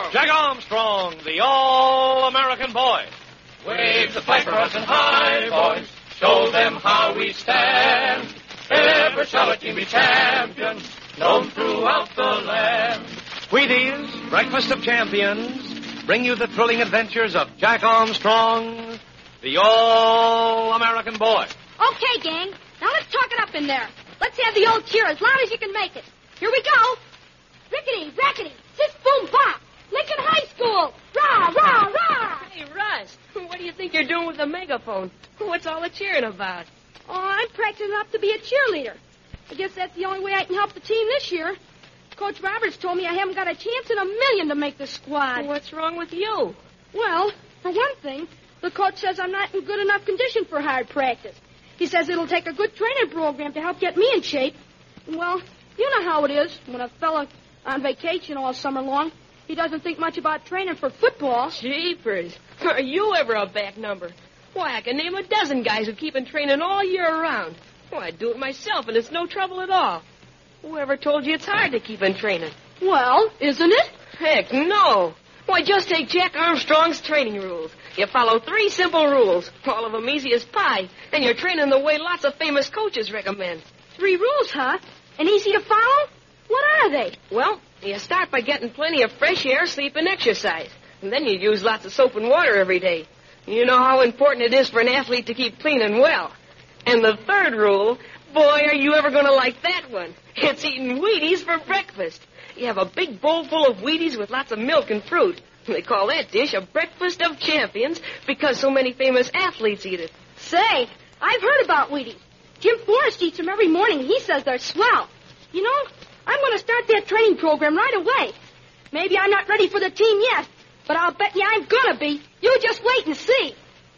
Jack Armstrong, the All-American Boy. Wave the flag for us in high, boys. Show them how we stand. Ever shall a team be champions, known throughout the land. Wheaties, Breakfast of Champions, bring you the thrilling adventures of Jack Armstrong, the All-American Boy. Okay, gang. Now let's talk it up in there. Let's have the old cheer as loud as you can make it. Here we go. Rickety, rackety, sis, boom, bop. Lincoln High School. Rah, rah, rah. Hey, Russ, what do you think you're doing with the megaphone? What's all the cheering about? Oh, I'm practicing up to be a cheerleader. I guess that's the only way I can help the team this year. Coach Roberts told me I haven't got a chance in a million to make the squad. What's wrong with you? Well, for one thing, the coach says I'm not in good enough condition for hard practice. He says it'll take a good training program to help get me in shape. Well, you know how it is when a fella on vacation all summer long, he doesn't think much about training for football. Jeepers. Are you ever a back number? Why, I can name a dozen guys who keep in training all year round. Well, I do it myself, and it's no trouble at all. Whoever told you it's hard to keep in training? Well, isn't it? Heck, no. Why, just take Jack Armstrong's training rules. You follow 3 simple rules, all of them easy as pie, and you're training the way lots of famous coaches recommend. 3 rules, huh? And easy to follow? What are they? Well, you start by getting plenty of fresh air, sleep, and exercise. And then you use lots of soap and water every day. You know how important it is for an athlete to keep clean and well. And the 3rd rule, boy, are you ever going to like that one. It's eating Wheaties for breakfast. You have a big bowl full of Wheaties with lots of milk and fruit. They call that dish a breakfast of champions because so many famous athletes eat it. Say, I've heard about Wheaties. Jim Forrest eats them every morning. He says they're swell. You know, I'm going to start that training program right away. Maybe I'm not ready for the team yet, but I'll bet you I'm going to be. You just wait and see.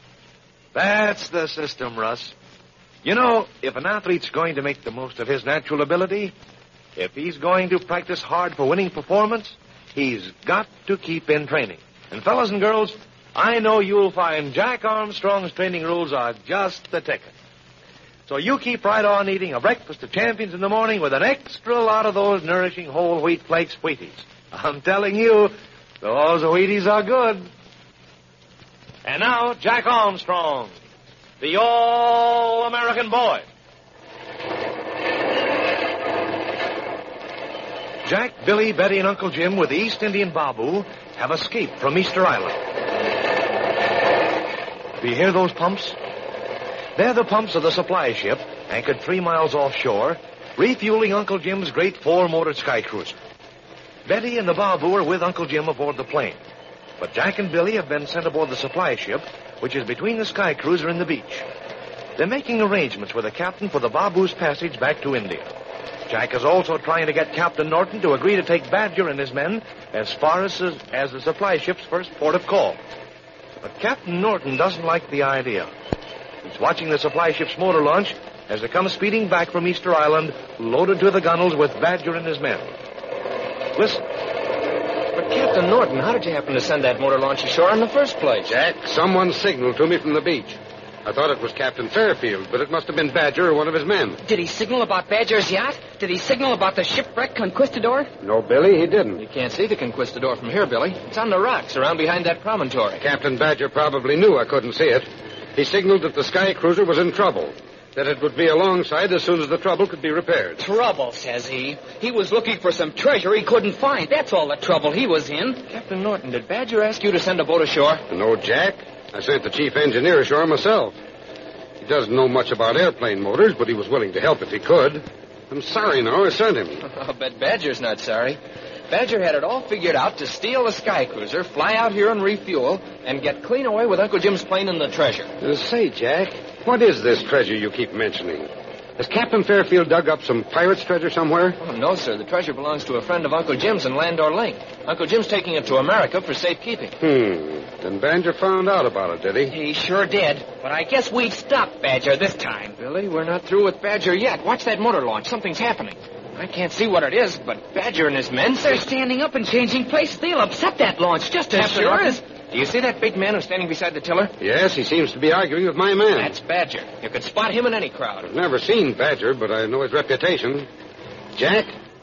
That's the system, Russ. You know, if an athlete's going to make the most of his natural ability, if he's going to practice hard for winning performance, he's got to keep in training. And fellas and girls, I know you'll find Jack Armstrong's training rules are just the ticket. So you keep right on eating a breakfast of champions in the morning with an extra lot of those nourishing whole wheat flakes Wheaties. I'm telling you, those Wheaties are good. And now, Jack Armstrong, the All-American Boy. Jack, Billy, Betty, and Uncle Jim with the East Indian Babu have escaped from Easter Island. Do you hear those pumps? They're the pumps of the supply ship, anchored 3 miles offshore, refueling Uncle Jim's great 4-motor sky cruiser. Betty and the Babu are with Uncle Jim aboard the plane. But Jack and Billy have been sent aboard the supply ship, which is between the sky cruiser and the beach. They're making arrangements with the captain for the Babu's passage back to India. Jack is also trying to get Captain Norton to agree to take Badger and his men as far as the supply ship's first port of call. But Captain Norton doesn't like the idea. He's watching the supply ship's motor launch as it comes speeding back from Easter Island, loaded to the gunnels with Badger and his men. Listen. But, Captain Norton, how did you happen to send that motor launch ashore in the first place? Jack, someone signaled to me from the beach. I thought it was Captain Fairfield, but it must have been Badger or one of his men. Did he signal about Badger's yacht? Did he signal about the shipwreck Conquistador? No, Billy, he didn't. You can't see the Conquistador from here, Billy. It's on the rocks around behind that promontory. Captain Badger probably knew I couldn't see it. He signaled that the sky cruiser was in trouble, that it would be alongside as soon as the trouble could be repaired. Trouble, says he. He was looking for some treasure he couldn't find. That's all the trouble he was in. Captain Norton, did Badger ask you to send a boat ashore? No, Jack. I sent the chief engineer ashore myself. He doesn't know much about airplane motors, but he was willing to help if he could. I'm sorry now I sent him. I'll bet Badger's not sorry. Badger had it all figured out to steal the sky cruiser, fly out here and refuel, and get clean away with Uncle Jim's plane and the treasure. Say, Jack, what is this treasure you keep mentioning? Has Captain Fairfield dug up some pirate's treasure somewhere? Oh, no, sir. The treasure belongs to a friend of Uncle Jim's in Landor Lake. Uncle Jim's taking it to America for safekeeping. Then Badger found out about it, did he? He sure did. But I guess we've stopped Badger this time. Billy, we're not through with Badger yet. Watch that motor launch. Something's happening. I can't see what it is, but Badger and his men... They're standing up and changing places. They'll upset that launch just as sure as... Do you see that big man who's standing beside the tiller? Yes, he seems to be arguing with my man. That's Badger. You could spot him in any crowd. I've never seen Badger, but I know his reputation. Jack,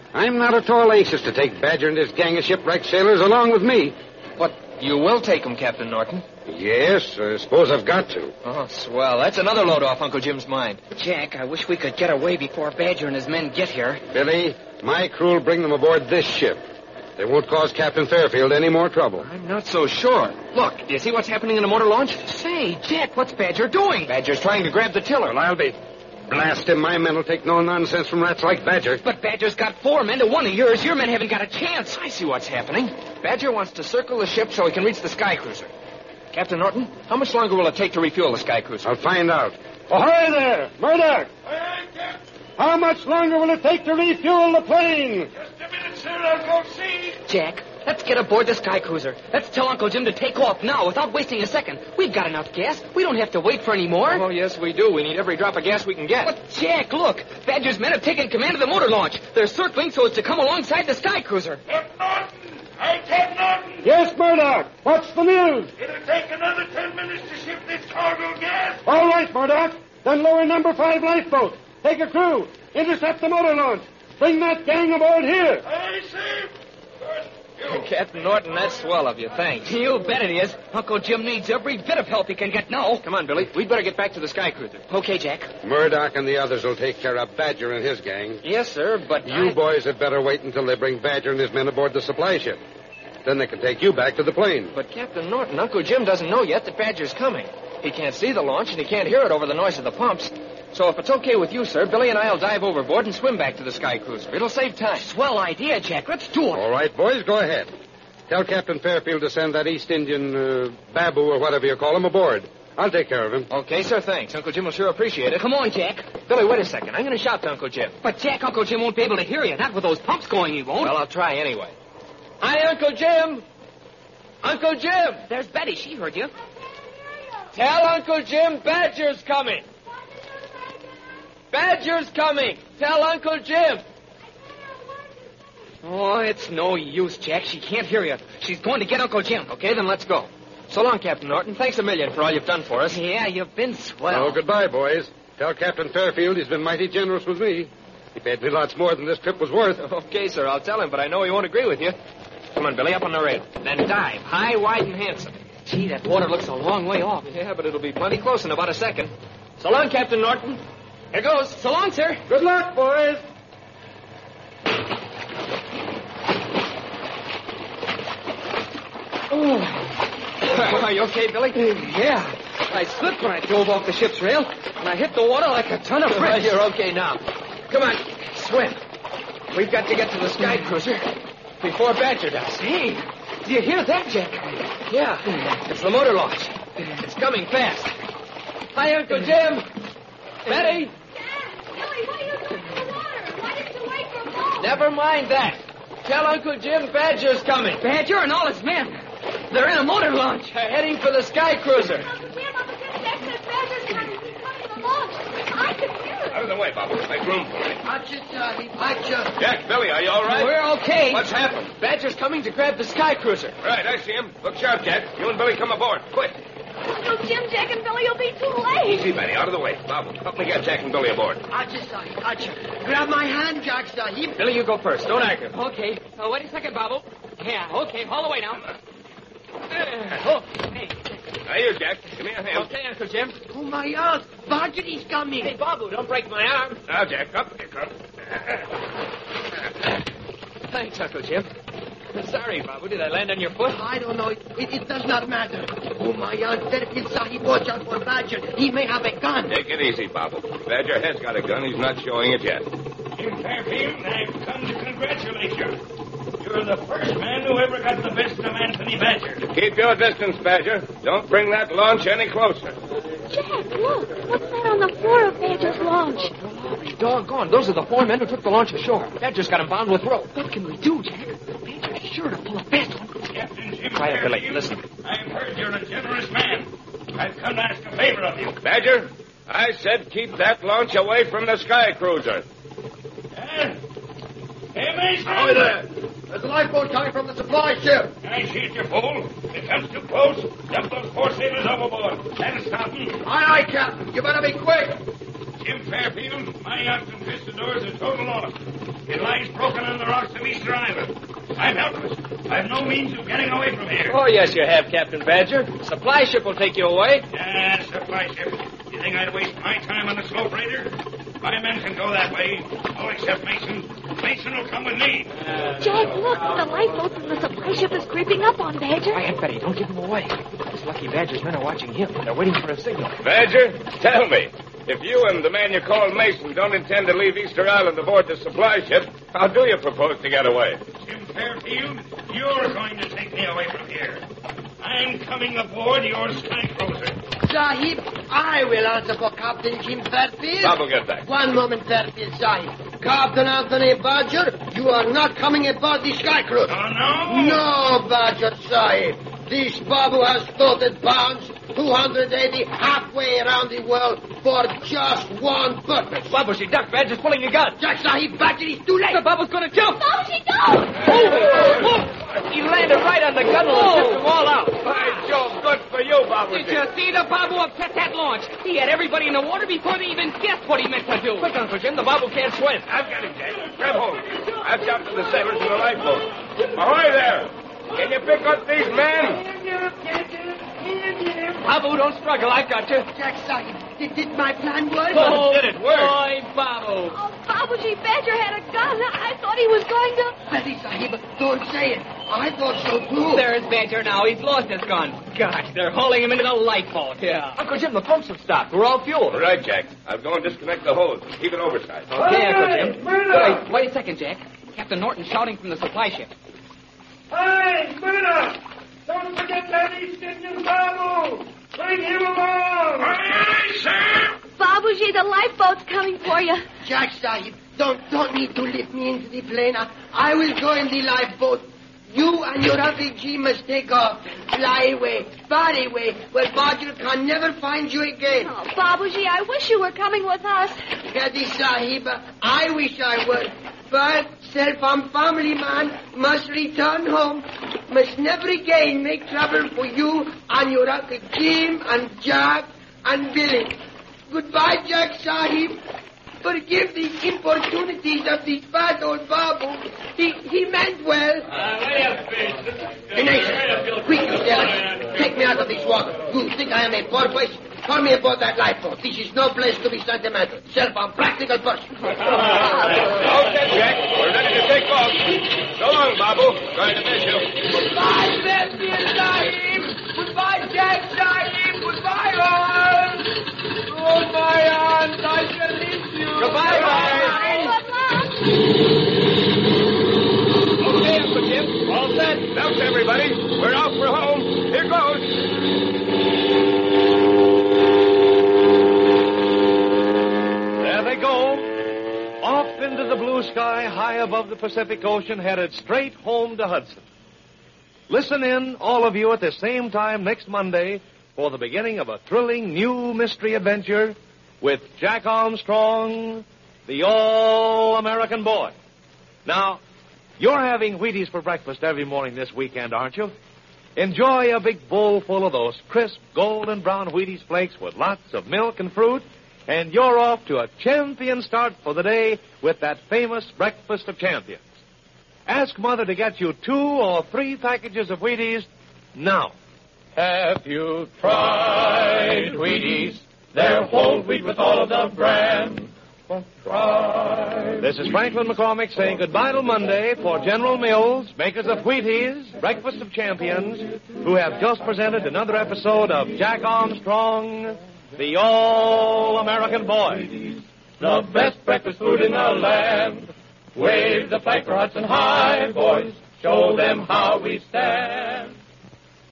I'm not at all anxious to take Badger and his gang of shipwrecked sailors along with me. But you will take them, Captain Norton. Yes, I suppose I've got to. Oh, swell. That's another load off Uncle Jim's mind. Jack, I wish we could get away before Badger and his men get here. Billy, my crew will bring them aboard this ship. They won't cause Captain Fairfield any more trouble. I'm not so sure. Look, do you see what's happening in the motor launch? Say, Jack, what's Badger doing? Badger's trying to grab the tiller. Well, I'll be. Blast him. My men will take no nonsense from rats like Badger. But Badger's got 4 men to 1 of yours. Your men haven't got a chance. I see what's happening. Badger wants to circle the ship so he can reach the sky cruiser. Captain Norton, how much longer will it take to refuel the sky cruiser? I'll find out. Ahoy there, Murdoch! Aye, Captain. How much longer will it take to refuel the plane? Just a minute, sir. I'll go see. Jack, let's get aboard the sky cruiser. Let's tell Uncle Jim to take off now without wasting a second. We've got enough gas. We don't have to wait for any more. Oh, yes, we do. We need every drop of gas we can get. But, Jack, look. Badger's men have taken command of the motor launch. They're circling so as to come alongside the sky cruiser. Captain Norton. Hey, Captain Norton. Yes, Murdoch. What's the news? It'll take another 10 minutes to ship this cargo of gas. All right, Murdoch. Then lower number 5 lifeboat. Take a crew. Intercept the motor launch. Bring that gang aboard here. Aye, sir. Captain Norton, that's swell of you. Thanks. You bet it is. Uncle Jim needs every bit of help he can get now. Come on, Billy. We'd better get back to the sky cruiser. Okay, Jack. Murdoch and the others will take care of Badger and his gang. Yes, sir, but You boys had better wait until they bring Badger and his men aboard the supply ship. Then they can take you back to the plane. But, Captain Norton, Uncle Jim doesn't know yet that Badger's coming. He can't see the launch, and he can't hear it over the noise of the pumps. So if it's okay with you, sir, Billy and I'll dive overboard and swim back to the sky cruiser. It'll save time. Swell idea, Jack. Let's do it. All right, boys, go ahead. Tell Captain Fairfield to send that East Indian Babu or whatever you call him aboard. I'll take care of him. Okay, sir, thanks. Uncle Jim will sure appreciate it. Come on, Jack. Billy, wait a second. I'm going to shout to Uncle Jim. But, Jack, Uncle Jim won't be able to hear you. Not with those pumps going, he won't. Well, I'll try anyway. Hi, Uncle Jim. Uncle Jim. There's Betty. She heard you. Tell Uncle Jim Badger's coming. Badger's coming. Tell Uncle Jim. Oh, it's no use, Jack. She can't hear you. She's going to get Uncle Jim. Okay, then let's go. So long, Captain Norton. Thanks a million for all you've done for us. Yeah, you've been swell. Oh, goodbye, boys. Tell Captain Fairfield he's been mighty generous with me. He paid me lots more than this trip was worth. Okay, sir, I'll tell him, but I know he won't agree with you. Come on, Billy, up on the rail. Then dive. High, wide, and handsome. Gee, that water looks a long way off. Yeah, but it'll be plenty close in about a second. So long, Captain Norton. Here goes. So long, sir. Good luck, boys. Are you okay, Billy? Yeah. I slipped when I dove off the ship's rail, and I hit the water like a ton of bricks. You're okay now. Come on, swim. We've got to get to the sky cruiser before Badger does. Hey, do you hear that, Jack? Yeah, it's the motor launch. It's coming fast. Hi, Uncle Jim. Betty. Dad, Billy, what are you doing in the water? Why didn't you wait for a boat? Never mind that. Tell Uncle Jim Badger's coming. Badger and all his men. They're in a motor launch. They're heading for the sky cruiser. Uncle Jim, Jack says Badger's coming. He's coming to the launch. I can hear it. Out of the way, Bob. Make room for me. Watch it, Johnny. Watch it. Jack, Billy, are you all right? We're okay. What's happened? Badger's coming to grab the sky cruiser. Right, I see him. Look sharp, Jack. You and Billy come aboard. Quick. Uncle Jim, Jack, and Billy will be too late. Easy, Betty. Out of the way. Bob, help me get Jack and Billy aboard. Watch it, Johnny. Watch it. Grab my hand, Jack, Sahib. Billy, you go first. Don't argue. Okay. Wait a second, Babu. Yeah, okay. All the way now. Hey. Now, you, Jack. Give me a hand. Okay, Uncle Jim. Oh, my God. Badger is coming. Hey, Babu, don't break my arm. Now, Jack, up you come. Thanks, Uncle Jim. Sorry, Babu. Did I land on your foot? I don't know. It does not matter. Oh, my God. Fairfield Sahib, watch out for Badger. He may have a gun. Take it easy, Bob. Badger has got a gun. He's not showing it yet. Jim Fairfield, I've come to congratulate you. You're the first man who ever got the best of Anthony Badger. Keep your distance, Badger. Don't bring that launch any closer. Jack, look. What's that on the floor of Badger's launch? Doggone. Those are the 4 men who took the launch ashore. Badger's got him bound with rope. What can we do, Jack? Badger's sure to pull a fast one. Captain Jim Quiet, Billy. Fairfield, Listen. I've heard you're a generous man. I've come to ask a favor of you. Badger, I said keep that launch away from the sky cruiser. Hey, Mason! Ahoy there. There's a lifeboat coming from the supply ship. I see it, you fool. If it comes too close, dump those 4 sailors overboard. And stop them. Aye, Captain. You better be quick. Jim Fairfield, my yacht and Christadors are total lost. It lies broken on the rocks of Easter Island. I'm helpless. I've no means of getting away from here. Oh, yes, you have, Captain Badger. Supply ship will take you away. Yeah, supply ship. You think I'd waste my time on a slow freighter? My men can go that way. All except Mason. Mason will come with me. Jack, look. The lifeboat from the supply ship is creeping up on Badger. Quiet, Betty. Don't give him away. This lucky Badger's men are watching him. They're waiting for a signal. Badger, tell me. If you and the man you call Mason don't intend to leave Easter Island aboard the supply ship, how do you propose to get away? Jim Fairfield, you're going to take me away from here. I'm coming aboard your sky cruiser. Sahib, I will answer for Captain Jim Fairfield. Bob will get back. One moment, Fairfield, Sahib. Captain Anthony Badger, you are not coming aboard the sky cruiser. Oh, no? No, Badger, Sahib. This Babu has floated bounds 280 halfway around the world for just one purpose. Babushi, duck. Badger's pulling a gun. Jack Sahib, Badger is too late. The Babu's going to jump. Babushi, don't! He landed right on the gun and tipped them all out. By Jove, good for you, Babushi. Did you see the Babu upset that launch? He had everybody in the water before they even guessed what he meant to do. Quick, Uncle Jim, the Babu can't swim. I've got him, Jack. Grab hold. I've jumped to the sailors in the lifeboat. Ahoy there! Can you pick up these men? Babu, don't struggle. I've got you. Jack Sahib, did my plan work? Oh, Did it work? boy, Babu. Oh, Babuji, Badger had a gun. I thought he was going to... Betty Sahib, don't say it. I thought so, too. There's Badger now. He's lost his gun. Gosh, they're hauling him into the lifeboat. Yeah. Uncle Jim, the pumps have stopped. We're all fueled. All right, Jack. I'll go and disconnect the hose and keep it oversized. Okay, Uncle Jim. Wait a second, Jack. Captain Norton's shouting from the supply ship. Hey, Murdoch! Don't forget that East Indian Babu! Bring him along! Aye, sir! Babuji, the lifeboat's coming for you. Jack Sahib, don't need to lift me into the plane. I will go in the lifeboat. You and your refugee must take off. Fly away, far away, where Badger can never find you again. Oh, Babuji, I wish you were coming with us. Gaddi Sahib, I wish I were. But self-harm family man must return home. Must never again make trouble for you and your Uncle Jim and Jack and Billy. Goodbye, Jack Sahib. Forgive the importunities of this bad old Babu. He meant well. Nation, quick, you sailors. Take me out of this water. You think I am a porpoise? Call me aboard that lifeboat. This is no place to be sentimental. Self-harm practical person. Okay, Jack. We're ready to take off. So long, Babu. Going to miss you. Goodbye, Fairfield Sahib. Goodbye, Jack Sahib. Goodbye, all. Oh, my aunt, I shall miss you. Goodbye, guys. Okay, Uncle Jim. All set. Belts, everybody. We're out for home. Here goes. There they go. Off into the blue sky, high above the Pacific Ocean, headed straight home to Hudson. Listen in, all of you, at the same time next Monday for the beginning of a thrilling new mystery adventure with Jack Armstrong, the All-American Boy. Now, you're having Wheaties for breakfast every morning this weekend, aren't you? Enjoy a big bowl full of those crisp golden brown Wheaties flakes with lots of milk and fruit, and you're off to a champion start for the day with that famous breakfast of champions. Ask Mother to get you 2 or 3 packages of Wheaties now. Have you tried Wheaties? They're whole wheat with all of the bran. Try. This is Franklin McCormick saying goodbye till Monday for General Mills, makers of Wheaties, Breakfast of Champions, who have just presented another episode of Jack Armstrong, the All-American Boy. The best breakfast food in the land. Wave the flag for Hudson High, boys. Show them how we stand.